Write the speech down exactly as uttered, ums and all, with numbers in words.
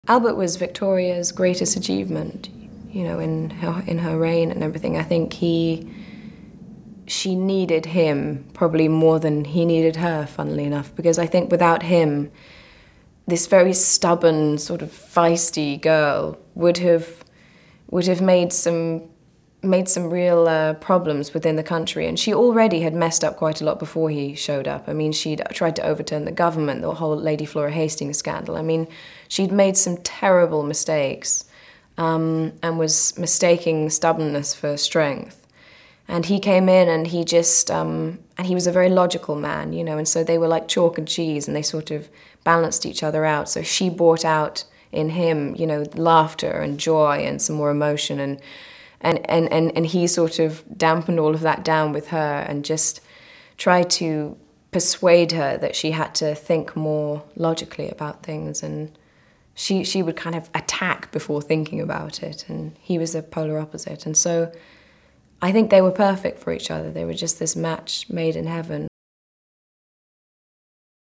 Albert was Victoria's greatest achievement, you know, in her, in her reign and everything. I think he, she needed him probably more than he needed her, funnily enough, because I think without him, this very stubborn, sort of feisty girl would have would have made some made some real uh, problems within the country. And she already had messed up quite a lot before he showed up. I mean, she'd tried to overturn the government, the whole Lady Flora Hastings scandal. I mean, she'd made some terrible mistakes um, and was mistaking stubbornness for strength. And he came in and he just, um, and he was a very logical man, you know, and so they were like chalk and cheese and they sort of balanced each other out. So she brought out in him, you know, laughter and joy and some more emotion, and and, and, and, and he sort of dampened all of that down with her and just tried to persuade her that she had to think more logically about things, and she, she would kind of attack before thinking about it, and he was the polar opposite. And so I think they were perfect for each other. They were just this match made in heaven.